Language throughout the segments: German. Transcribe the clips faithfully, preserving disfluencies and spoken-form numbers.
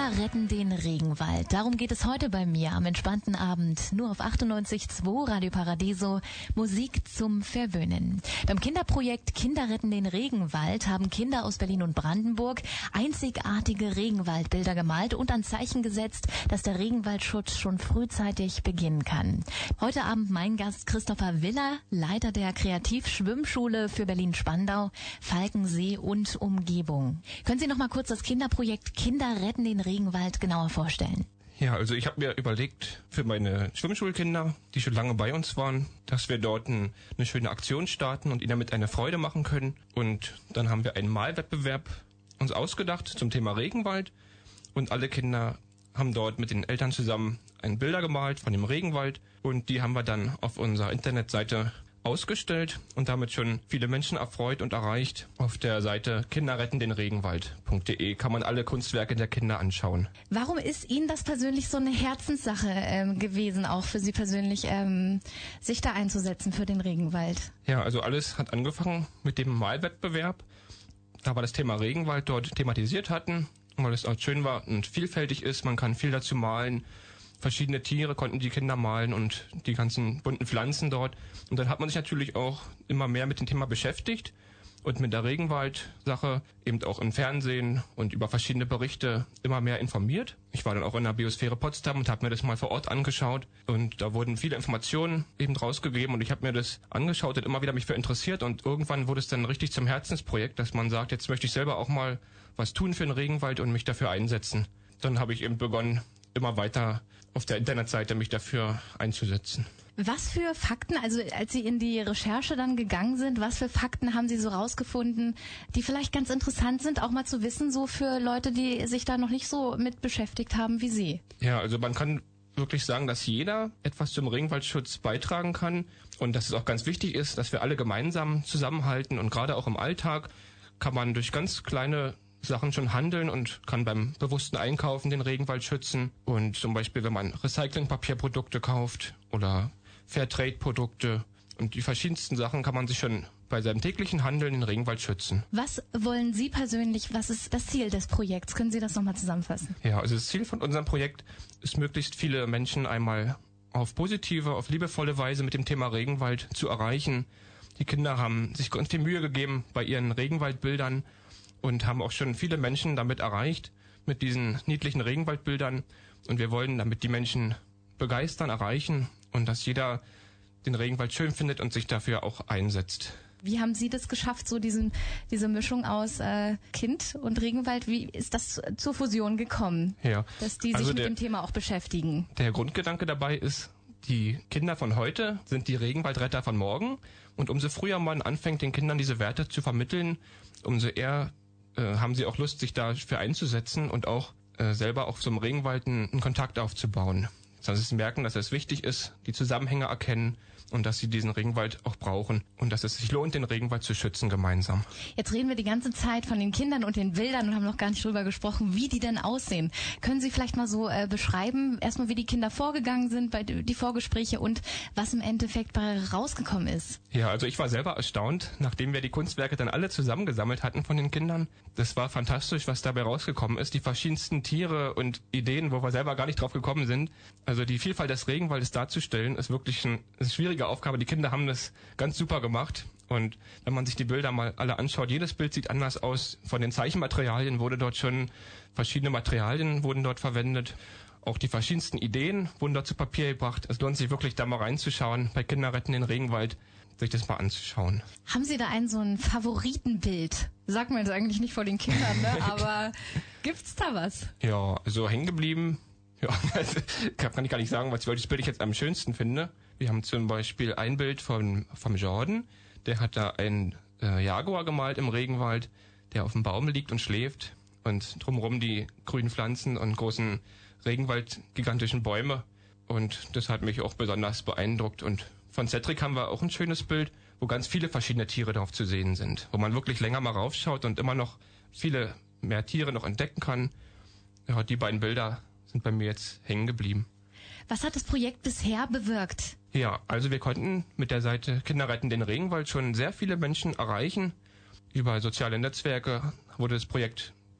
Kinder retten den Regenwald. Darum geht es heute bei mir am entspannten Abend. Nur auf achtundneunzig Komma zwei Radio Paradiso. Musik zum Verwöhnen. Beim Kinderprojekt Kinder retten den Regenwald haben Kinder aus Berlin und Brandenburg einzigartige Regenwaldbilder gemalt und ein Zeichen gesetzt, dass der Regenwaldschutz schon frühzeitig beginnen kann. Heute Abend mein Gast Christopher Willer, Leiter der Kreativschwimmschule für Berlin-Spandau, Falkensee und Umgebung. Können Sie noch mal kurz das Kinderprojekt Kinder retten den Regenwald genauer vorstellen? Ja, also ich habe mir überlegt für meine Schwimmschulkinder, die schon lange bei uns waren, dass wir dort ein, eine schöne Aktion starten und ihnen damit eine Freude machen können. Und dann haben wir einen Malwettbewerb uns ausgedacht zum Thema Regenwald. Und alle Kinder haben dort mit den Eltern zusammen ein Bilder gemalt von dem Regenwald. Und die haben wir dann auf unserer Internetseite ausgestellt und damit schon viele Menschen erfreut und erreicht. Auf der Seite kinderrettendenregenwald punkt de kann man alle Kunstwerke der Kinder anschauen. Warum ist Ihnen das persönlich so eine Herzenssache ähm, gewesen, auch für Sie persönlich, ähm, sich da einzusetzen für den Regenwald? Ja, also alles hat angefangen mit dem Malwettbewerb. Da wir das Thema Regenwald dort thematisiert hatten, weil es auch schön war und vielfältig ist, man kann viel dazu malen. Verschiedene Tiere konnten die Kinder malen und die ganzen bunten Pflanzen dort. Und dann hat man sich natürlich auch immer mehr mit dem Thema beschäftigt und mit der Regenwald-Sache eben auch im Fernsehen und über verschiedene Berichte immer mehr informiert. Ich war dann auch in der Biosphäre Potsdam und habe mir das mal vor Ort angeschaut. Und da wurden viele Informationen eben rausgegeben und ich habe mir das angeschaut und immer wieder mich für interessiert. Und irgendwann wurde es dann richtig zum Herzensprojekt, dass man sagt, jetzt möchte ich selber auch mal was tun für den Regenwald und mich dafür einsetzen. Dann habe ich eben begonnen, immer weiter auf der Internetseite mich dafür einzusetzen. Was für Fakten, also als Sie in die Recherche dann gegangen sind, was für Fakten haben Sie so rausgefunden, die vielleicht ganz interessant sind, auch mal zu wissen, so für Leute, die sich da noch nicht so mit beschäftigt haben wie Sie? Ja, also man kann wirklich sagen, dass jeder etwas zum Regenwaldschutz beitragen kann und dass es auch ganz wichtig ist, dass wir alle gemeinsam zusammenhalten und gerade auch im Alltag kann man durch ganz kleine Sachen schon handeln und kann beim bewussten Einkaufen den Regenwald schützen. Und zum Beispiel, wenn man Recyclingpapierprodukte kauft oder Fairtrade-Produkte und die verschiedensten Sachen, kann man sich schon bei seinem täglichen Handeln den Regenwald schützen. Was wollen Sie persönlich, was ist das Ziel des Projekts? Können Sie das nochmal zusammenfassen? Ja, also das Ziel von unserem Projekt ist, möglichst viele Menschen einmal auf positive, auf liebevolle Weise mit dem Thema Regenwald zu erreichen. Die Kinder haben sich ganz viel Mühe gegeben bei ihren Regenwaldbildern und haben auch schon viele Menschen damit erreicht, mit diesen niedlichen Regenwaldbildern. Und wir wollen damit die Menschen begeistern, erreichen und dass jeder den Regenwald schön findet und sich dafür auch einsetzt. Wie haben Sie das geschafft, so diesen, diese Mischung aus äh, Kind und Regenwald? Wie ist das zur Fusion gekommen, ja, dass die sich also mit der, dem Thema auch beschäftigen? Der Grundgedanke dabei ist, die Kinder von heute sind die Regenwaldretter von morgen. Und umso früher man anfängt, den Kindern diese Werte zu vermitteln, umso eher haben sie auch Lust, sich dafür einzusetzen und auch äh, selber auch zum Regenwald einen, einen Kontakt aufzubauen. Dass sie merken, dass es wichtig ist, die Zusammenhänge erkennen und dass sie diesen Regenwald auch brauchen und dass es sich lohnt, den Regenwald zu schützen gemeinsam. Jetzt reden wir die ganze Zeit von den Kindern und den Bildern und haben noch gar nicht drüber gesprochen, wie die denn aussehen. Können Sie vielleicht mal so äh, beschreiben, erstmal wie die Kinder vorgegangen sind bei die Vorgespräche und was im Endeffekt bei rausgekommen ist? Ja, also ich war selber erstaunt, nachdem wir die Kunstwerke dann alle zusammengesammelt hatten von den Kindern. Das war fantastisch, was dabei rausgekommen ist. Die verschiedensten Tiere und Ideen, wo wir selber gar nicht drauf gekommen sind. Also die Vielfalt des Regenwaldes darzustellen, ist wirklich ein, ist eine schwierige Aufgabe. Die Kinder haben das ganz super gemacht. Und wenn man sich die Bilder mal alle anschaut, jedes Bild sieht anders aus. Von den Zeichenmaterialien wurde dort schon, verschiedene Materialien wurden dort verwendet. Auch die verschiedensten Ideen wurden dort zu Papier gebracht. Es lohnt sich wirklich, da mal reinzuschauen, bei Kinder retten den Regenwald, sich das mal anzuschauen. Haben Sie da ein so ein Favoritenbild? Sagt man jetzt eigentlich nicht vor den Kindern, ne? Aber gibt's da was? Ja, so hängen geblieben. Ja, also, kann ich gar nicht sagen, welches Bild ich jetzt am schönsten finde. Wir haben zum Beispiel ein Bild von, vom Jordan. Der hat da einen äh, Jaguar gemalt im Regenwald, der auf dem Baum liegt und schläft. Und drumherum die grünen Pflanzen und großen Regenwald, gigantischen Bäume. Und das hat mich auch besonders beeindruckt. Und von Cedric haben wir auch ein schönes Bild, wo ganz viele verschiedene Tiere drauf zu sehen sind. Wo man wirklich länger mal raufschaut und immer noch viele mehr Tiere noch entdecken kann. Ja, die beiden Bilder sind bei mir jetzt hängen geblieben. Was hat das Projekt bisher bewirkt? Ja, also wir konnten mit der Seite Kinder retten den Regenwald schon sehr viele Menschen erreichen. Über soziale Netzwerke wurde das Projekt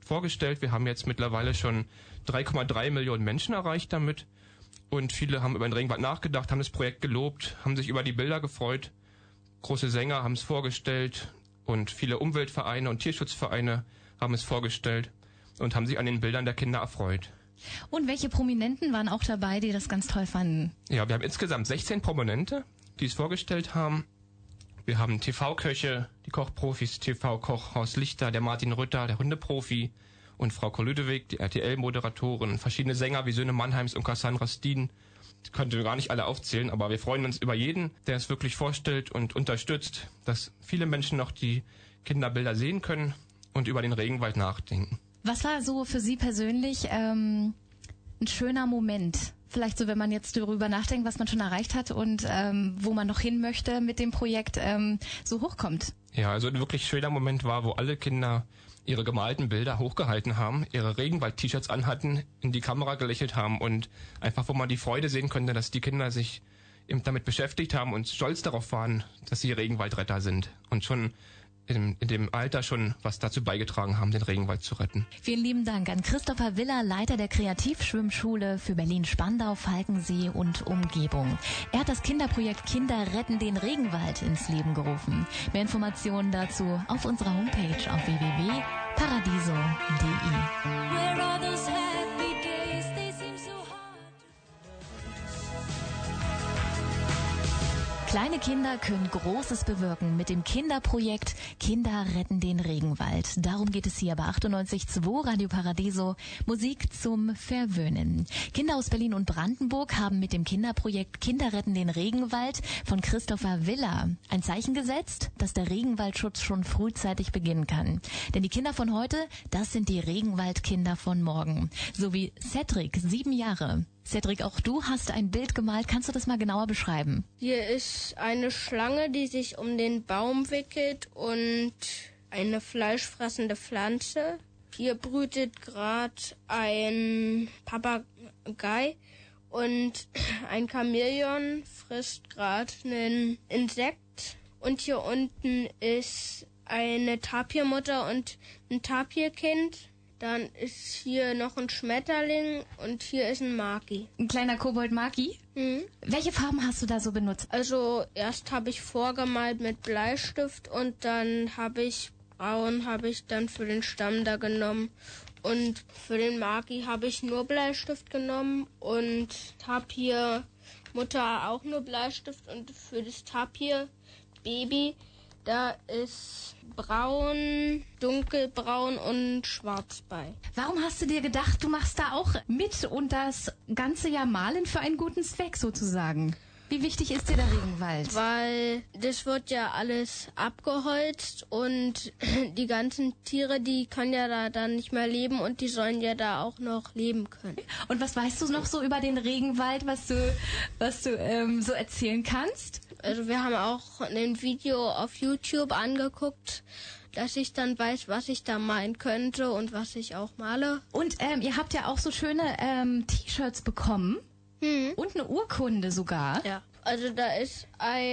vorgestellt. Wir haben jetzt mittlerweile schon drei Komma drei Millionen Menschen erreicht damit. Und viele haben über den Regenwald nachgedacht, haben das Projekt gelobt, haben sich über die Bilder gefreut. Große Sänger haben es vorgestellt und viele Umweltvereine und Tierschutzvereine haben es vorgestellt und haben sich an den Bildern der Kinder erfreut. Und welche Prominenten waren auch dabei, die das ganz toll fanden? Ja, wir haben insgesamt sechzehn Prominente, die es vorgestellt haben. Wir haben T V-Köche, die Kochprofis, T V-Koch Horst Lichter, der Martin Rütter, der Hundeprofi und Frau Kolüdewig, die R T L-Moderatorin, verschiedene Sänger wie Söhne Mannheims und Cassandra Steen. Die könnten wir gar nicht alle aufzählen, aber wir freuen uns über jeden, der es wirklich vorstellt und unterstützt, dass viele Menschen noch die Kinderbilder sehen können und über den Regenwald nachdenken. Was war so für Sie persönlich ähm, ein schöner Moment? Vielleicht so, wenn man jetzt darüber nachdenkt, was man schon erreicht hat und ähm, wo man noch hin möchte mit dem Projekt, ähm, so hochkommt. Ja, also ein wirklich schöner Moment war, wo alle Kinder ihre gemalten Bilder hochgehalten haben, ihre Regenwald-T-Shirts anhatten, in die Kamera gelächelt haben und einfach, wo man die Freude sehen konnte, dass die Kinder sich eben damit beschäftigt haben und stolz darauf waren, dass sie Regenwaldretter sind und schon in, in dem Alter schon was dazu beigetragen haben, den Regenwald zu retten. Vielen lieben Dank an Christopher Willer, Leiter der Kreativschwimmschule für Berlin-Spandau, Falkensee und Umgebung. Er hat das Kinderprojekt Kinder retten den Regenwald ins Leben gerufen. Mehr Informationen dazu auf unserer Homepage auf w w w punkt paradiso punkt d i. Kleine Kinder können Großes bewirken mit dem Kinderprojekt Kinder retten den Regenwald. Darum geht es hier bei achtundneunzig Komma zwei Radio Paradiso, Musik zum Verwöhnen. Kinder aus Berlin und Brandenburg haben mit dem Kinderprojekt Kinder retten den Regenwald von Christopher Willer ein Zeichen gesetzt, dass der Regenwaldschutz schon frühzeitig beginnen kann. Denn die Kinder von heute, das sind die Regenwaldkinder von morgen. So wie Cedric, sieben Jahre. Cedric, auch du hast ein Bild gemalt. Kannst du das mal genauer beschreiben? Hier ist eine Schlange, die sich um den Baum wickelt und eine fleischfressende Pflanze. Hier brütet gerade ein Papagei und ein Chamäleon frisst gerade ein Insekt. Und hier unten ist eine Tapirmutter und ein Tapirkind. Dann ist hier noch ein Schmetterling und hier ist ein Maki. Ein kleiner Kobold-Maki? Mhm. Welche Farben hast du da so benutzt? Also erst habe ich vorgemalt mit Bleistift und dann habe ich braun habe ich dann für den Stamm da genommen. Und für den Maki habe ich nur Bleistift genommen und Tapirmutter auch nur Bleistift. Und für das Tapir-Baby, da ist braun, dunkelbraun und schwarz bei. Warum hast du dir gedacht, du machst da auch mit und das ganze Jahr malen für einen guten Zweck sozusagen? Wie wichtig ist dir der Regenwald? Weil das wird ja alles abgeholzt und die ganzen Tiere, die können ja da dann nicht mehr leben und die sollen ja da auch noch leben können. Und was weißt du noch so über den Regenwald, was du, was du ähm, so erzählen kannst? Also wir haben auch ein Video auf YouTube angeguckt, dass ich dann weiß, was ich da malen könnte und was ich auch male. Und ähm, ihr habt ja auch so schöne ähm, T-Shirts bekommen. Hm. Und eine Urkunde sogar. Ja. Also da ist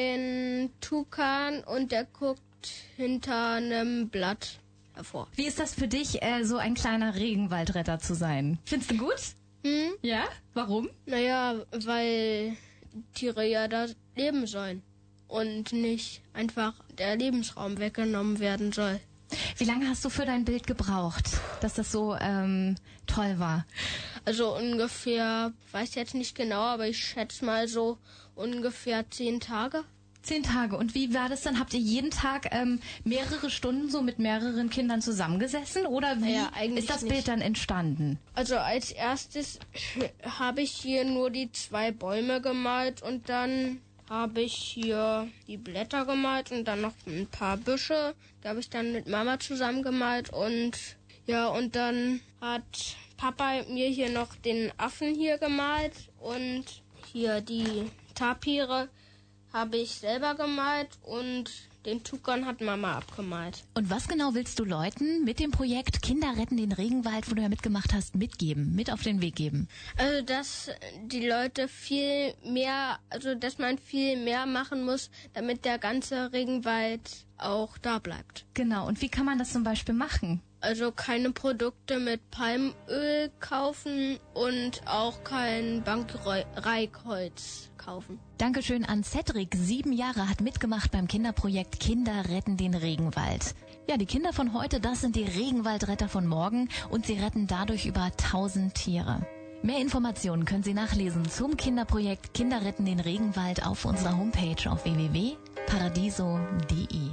ein Tukan und der guckt hinter einem Blatt hervor. Wie ist das für dich, äh, so ein kleiner Regenwaldretter zu sein? Findest du gut? Hm? Ja? Warum? Naja, weil Tiere ja da leben sollen und nicht einfach der Lebensraum weggenommen werden soll. Wie lange hast du für dein Bild gebraucht, dass das so ähm, toll war? Also ungefähr, weiß jetzt nicht genau, aber ich schätze mal so ungefähr zehn Tage. Zehn Tage. Und wie war das dann? Habt ihr jeden Tag ähm, mehrere Stunden so mit mehreren Kindern zusammengesessen? Oder wie Ja, eigentlich ist das nicht. Bild dann entstanden? Also als erstes habe ich hier nur die zwei Bäume gemalt und dann habe ich hier die Blätter gemalt und dann noch ein paar Büsche. Da habe ich dann mit Mama zusammen gemalt und ja, und dann hat Papa mir hier noch den Affen hier gemalt und hier die Tapire habe ich selber gemalt und den Tukan hat Mama abgemalt. Und was genau willst du Leuten mit dem Projekt Kinder retten den Regenwald, wo du ja mitgemacht hast, mitgeben, mit auf den Weg geben? Also, dass die Leute viel mehr, also dass man viel mehr machen muss, damit der ganze Regenwald auch da bleibt. Genau, und wie kann man das zum Beispiel machen? Also keine Produkte mit Palmöl kaufen und auch kein Bankreikholz kaufen. Dankeschön an Cedric. Sieben Jahre hat mitgemacht beim Kinderprojekt Kinder retten den Regenwald. Ja, die Kinder von heute, das sind die Regenwaldretter von morgen und sie retten dadurch über tausend Tiere. Mehr Informationen können Sie nachlesen zum Kinderprojekt Kinder retten den Regenwald auf unserer Homepage auf w w w punkt paradiso punkt d e.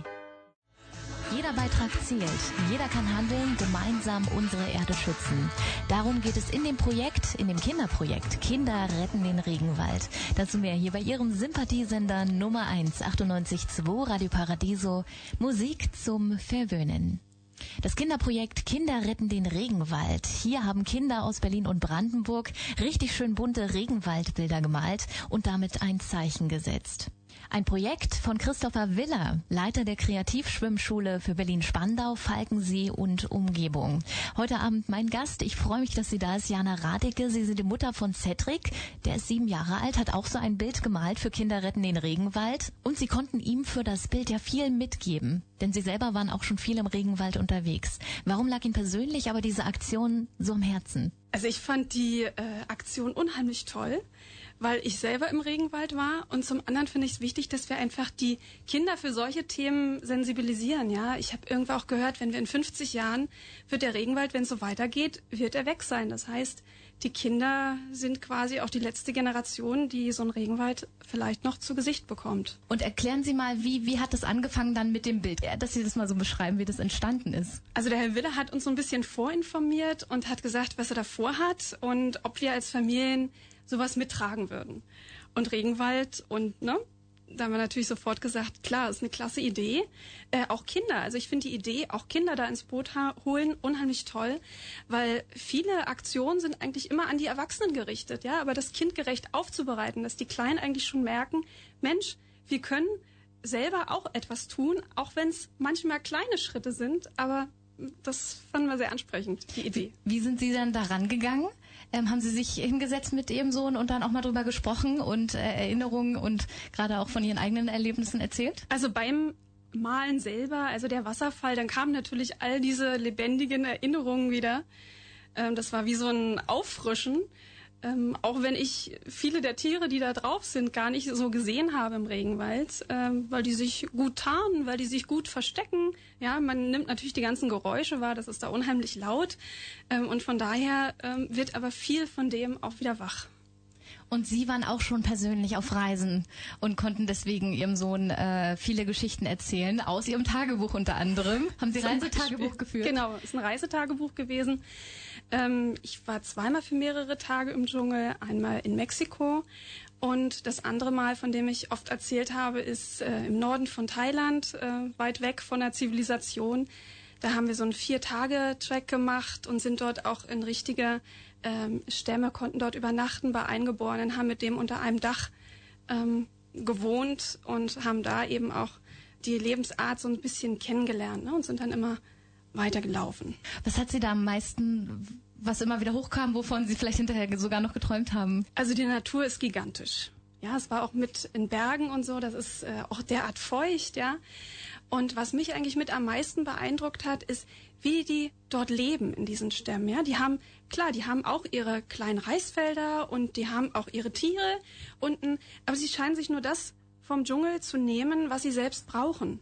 Jeder Beitrag zählt. Jeder kann handeln, gemeinsam unsere Erde schützen. Darum geht es in dem Projekt, in dem Kinderprojekt Kinder retten den Regenwald. Dazu mehr hier bei Ihrem Sympathiesender Nummer eins, achtundneunzig Komma zwei Radio Paradiso, Musik zum Verwöhnen. Das Kinderprojekt Kinder retten den Regenwald. Hier haben Kinder aus Berlin und Brandenburg richtig schön bunte Regenwaldbilder gemalt und damit ein Zeichen gesetzt. Ein Projekt von Christopher Willer, Leiter der Kreativschwimmschule für Berlin-Spandau, Falkensee und Umgebung. Heute Abend mein Gast. Ich freue mich, dass sie da ist, Jana Radeke. Sie sind die Mutter von Cedric. Der ist sieben Jahre alt, hat auch so ein Bild gemalt für Kinder retten den Regenwald. Und sie konnten ihm für das Bild ja viel mitgeben, denn sie selber waren auch schon viel im Regenwald unterwegs. Warum lag Ihnen persönlich aber diese Aktion so am Herzen? Also ich fand die äh, Aktion unheimlich toll, weil ich selber im Regenwald war, und zum anderen finde ich es wichtig, dass wir einfach die Kinder für solche Themen sensibilisieren. Ja, ich habe irgendwo auch gehört, wenn wir in fünfzig Jahren wird der Regenwald, wenn es so weitergeht, wird er weg sein. Das heißt, die Kinder sind quasi auch die letzte Generation, die so einen Regenwald vielleicht noch zu Gesicht bekommt. Und erklären Sie mal, wie, wie hat das angefangen dann mit dem Bild? Dass Sie das mal so beschreiben, wie das entstanden ist. Also der Herr Wille hat uns so ein bisschen vorinformiert und hat gesagt, was er da vorhat und ob wir als Familien sowas mittragen würden. Und Regenwald und, ne? Da haben wir natürlich sofort gesagt, klar, ist eine klasse Idee. Äh, auch Kinder, also ich finde die Idee, auch Kinder da ins Boot ha- holen, unheimlich toll, weil viele Aktionen sind eigentlich immer an die Erwachsenen gerichtet, ja, aber das kindgerecht aufzubereiten, dass die Kleinen eigentlich schon merken, Mensch, wir können selber auch etwas tun, auch wenn es manchmal kleine Schritte sind, aber das fanden wir sehr ansprechend, die Idee. Wie sind Sie dann daran gegangen? Ähm, haben Sie sich hingesetzt mit Ihrem Sohn und dann auch mal drüber gesprochen und äh, Erinnerungen und gerade auch von Ihren eigenen Erlebnissen erzählt? Also beim Malen selber, also der Wasserfall, dann kamen natürlich all diese lebendigen Erinnerungen wieder. Ähm, das war wie so ein Auffrischen. Ähm, auch wenn ich viele der Tiere, die da drauf sind, gar nicht so gesehen habe im Regenwald, ähm, weil die sich gut tarnen, weil die sich gut verstecken. Ja, man nimmt natürlich die ganzen Geräusche wahr, das ist da unheimlich laut. Ähm, und von daher ähm, wird aber viel von dem auch wieder wach. Und Sie waren auch schon persönlich auf Reisen und konnten deswegen Ihrem Sohn äh, viele Geschichten erzählen, aus Ihrem Tagebuch unter anderem. Haben Sie Reisetagebuch geführt? Genau, ist ein Reisetagebuch gewesen. Ähm, ich war zweimal für mehrere Tage im Dschungel, einmal in Mexiko. Und das andere Mal, von dem ich oft erzählt habe, ist äh, im Norden von Thailand, äh, weit weg von der Zivilisation. Da haben wir so einen Vier-Tage-Track gemacht und sind dort auch in richtige ähm, Stämme, konnten dort übernachten bei Eingeborenen, haben mit dem unter einem Dach ähm, gewohnt und haben da eben auch die Lebensart so ein bisschen kennengelernt, ne, und sind dann immer weitergelaufen. Was hat Sie da am meisten, was immer wieder hochkam, wovon Sie vielleicht hinterher sogar noch geträumt haben? Also die Natur ist gigantisch. Ja, es war auch mit in Bergen und so, das ist äh, auch derart feucht, ja. Und was mich eigentlich mit am meisten beeindruckt hat, ist, wie die dort leben in diesen Stämmen. Ja, die haben, klar, die haben auch ihre kleinen Reisfelder und die haben auch ihre Tiere unten, aber sie scheinen sich nur das vom Dschungel zu nehmen, was sie selbst brauchen.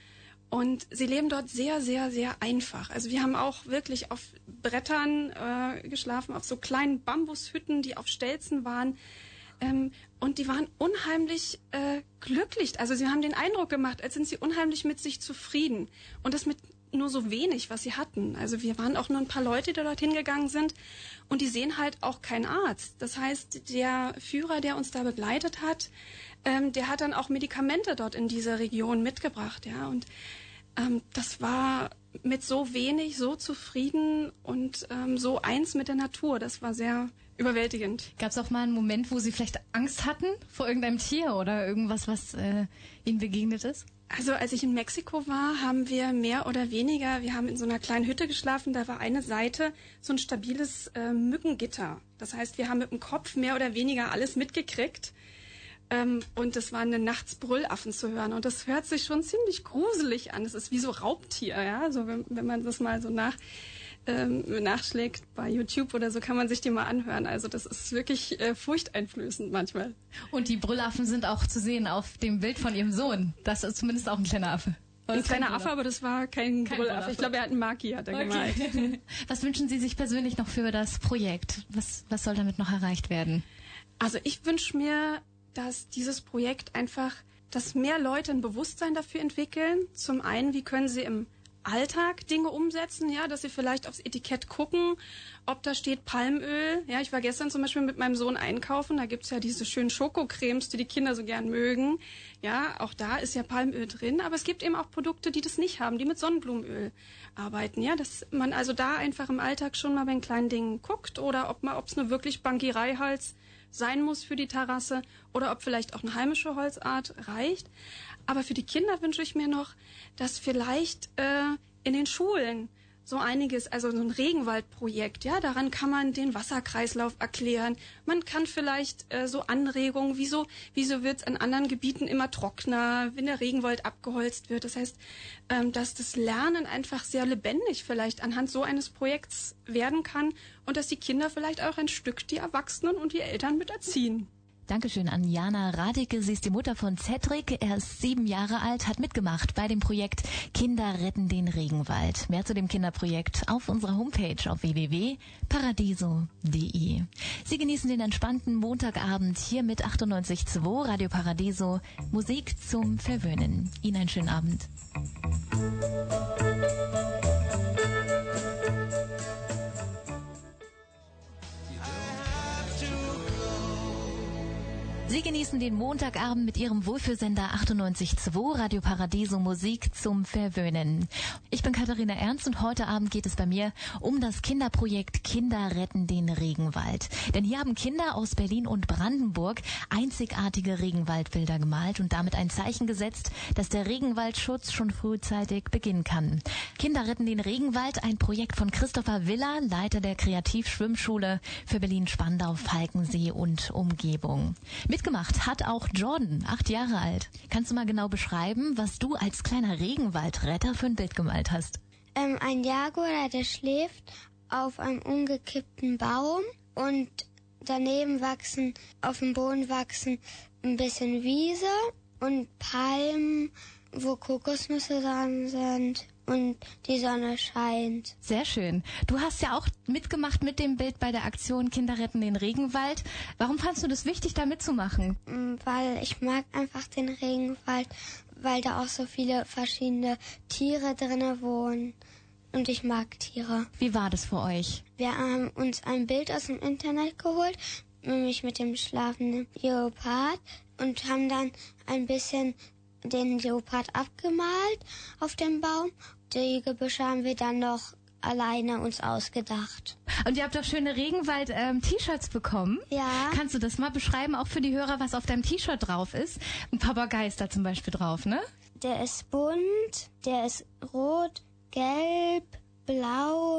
Und sie leben dort sehr, sehr, sehr einfach. Also wir haben auch wirklich auf Brettern äh, geschlafen, auf so kleinen Bambushütten, die auf Stelzen waren. Ähm, und die waren unheimlich äh, glücklich. Also sie haben den Eindruck gemacht, als sind sie unheimlich mit sich zufrieden. Und das mit nur so wenig, was sie hatten. Also wir waren auch nur ein paar Leute, die dorthin gegangen sind. Und die sehen halt auch keinen Arzt. Das heißt, der Führer, der uns da begleitet hat, ähm, der hat dann auch Medikamente dort in diese Region mitgebracht. Ja, und ähm, das war mit so wenig, so zufrieden und ähm, so eins mit der Natur. Das war sehr überwältigend. Gab es auch mal einen Moment, wo Sie vielleicht Angst hatten vor irgendeinem Tier oder irgendwas, was äh, Ihnen begegnet ist? Also als ich in Mexiko war, haben wir mehr oder weniger, wir haben in so einer kleinen Hütte geschlafen, da war eine Seite so ein stabiles äh, Mückengitter. Das heißt, wir haben mit dem Kopf mehr oder weniger alles mitgekriegt. Ähm, und es waren nachts Brüllaffen zu hören. Und das hört sich schon ziemlich gruselig an. Es ist wie so Raubtier, ja. Also wenn, wenn man das mal so nach, ähm, nachschlägt bei YouTube oder so, kann man sich die mal anhören. Also das ist wirklich äh, furchteinflößend manchmal. Und die Brüllaffen sind auch zu sehen auf dem Bild von Ihrem Sohn. Das ist zumindest auch ein kleiner Affe. Ein kleiner Affe, aber das war kein, kein Brüllaffe. Brüllaffe. Ich glaube, er hat einen Maki, hat er okay. gemalt. Was wünschen Sie sich persönlich noch für das Projekt? Was, was soll damit noch erreicht werden? Also ich wünsche mir, dass dieses Projekt einfach, dass mehr Leute ein Bewusstsein dafür entwickeln. Zum einen, wie können sie im Alltag Dinge umsetzen, ja, dass sie vielleicht aufs Etikett gucken, ob da steht Palmöl. Ja, ich war gestern zum Beispiel mit meinem Sohn einkaufen, da gibt's ja diese schönen Schokocremes, die die Kinder so gern mögen. Ja, auch da ist ja Palmöl drin, aber es gibt eben auch Produkte, die das nicht haben, die mit Sonnenblumenöl arbeiten. Ja, dass man also da einfach im Alltag schon mal bei den kleinen Dingen guckt oder ob man, ob es eine wirklich Bankiereiholz sein muss für die Terrasse oder ob vielleicht auch eine heimische Holzart reicht. Aber für die Kinder wünsche ich mir noch, dass vielleicht äh, in den Schulen so einiges, also so ein Regenwaldprojekt, ja, daran kann man den Wasserkreislauf erklären. Man kann vielleicht äh, so Anregungen, wieso, wieso wird es an anderen Gebieten immer trockener, wenn der Regenwald abgeholzt wird. Das heißt, ähm, dass das Lernen einfach sehr lebendig vielleicht anhand so eines Projekts werden kann und dass die Kinder vielleicht auch ein Stück die Erwachsenen und die Eltern mit erziehen. Dankeschön an Jana Radicke. Sie ist die Mutter von Cedric. Er ist sieben Jahre alt, hat mitgemacht bei dem Projekt Kinder retten den Regenwald. Mehr zu dem Kinderprojekt auf unserer Homepage auf w w w punkt paradiso punkt d e. Sie genießen den entspannten Montagabend hier mit achtundneunzig Komma zwei Radio Paradiso. Musik zum Verwöhnen. Ihnen einen schönen Abend. Sie genießen den Montagabend mit Ihrem Wohlfühlsender achtundneunzig Komma zwei Radio Paradiso, Musik zum Verwöhnen. Ich bin Katharina Ernst und heute Abend geht es bei mir um das Kinderprojekt Kinder retten den Regenwald. Denn hier haben Kinder aus Berlin und Brandenburg einzigartige Regenwaldbilder gemalt und damit ein Zeichen gesetzt, dass der Regenwaldschutz schon frühzeitig beginnen kann. Kinder retten den Regenwald, ein Projekt von Christopher Willer, Leiter der Kreativschwimmschule für Berlin-Spandau, Falkensee und Umgebung. Mitgemacht hat auch Jordan, acht Jahre alt. Kannst du mal genau beschreiben, was du als kleiner Regenwaldretter für ein Bild gemalt hast? Ähm, ein Jaguar, der schläft auf einem umgekippten Baum und daneben wachsen, auf dem Boden wachsen ein bisschen Wiese und Palmen, wo Kokosnüsse dran sind. Und die Sonne scheint. Sehr schön. Du hast ja auch mitgemacht mit dem Bild bei der Aktion Kinder retten den Regenwald. Warum fandst du das wichtig, da mitzumachen? Weil ich mag einfach den Regenwald, weil da auch so viele verschiedene Tiere drinne wohnen. Und ich mag Tiere. Wie war das für euch? Wir haben uns ein Bild aus dem Internet geholt, nämlich mit dem schlafenden Leopard, und haben dann ein bisschen den Leopard abgemalt auf dem Baum. Die Gebüsche haben wir dann noch alleine uns ausgedacht. Und ihr habt doch schöne Regenwald-T-Shirts ähm, bekommen. Ja. Kannst du das mal beschreiben, auch für die Hörer, was auf deinem T-Shirt drauf ist? Ein Papagei ist da zum Beispiel drauf, ne? Der ist bunt, der ist rot, gelb, blau,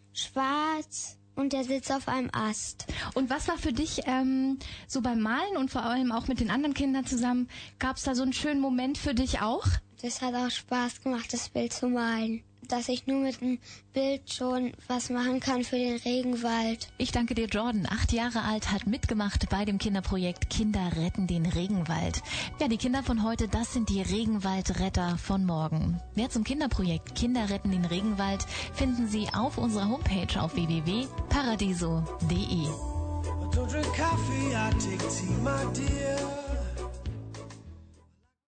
schwarz. Und der sitzt auf einem Ast. Und was war für dich ähm, so beim Malen und vor allem auch mit den anderen Kindern zusammen, gab es da so einen schönen Moment für dich auch? Das hat auch Spaß gemacht, das Bild zu malen. Dass ich nur mit einem Bild schon was machen kann für den Regenwald. Ich danke dir, Jordan. Acht Jahre alt, hat mitgemacht bei dem Kinderprojekt Kinder retten den Regenwald. Ja, die Kinder von heute, das sind die Regenwaldretter von morgen. Mehr zum Kinderprojekt Kinder retten den Regenwald finden Sie auf unserer Homepage auf w w w punkt paradiso punkt d e.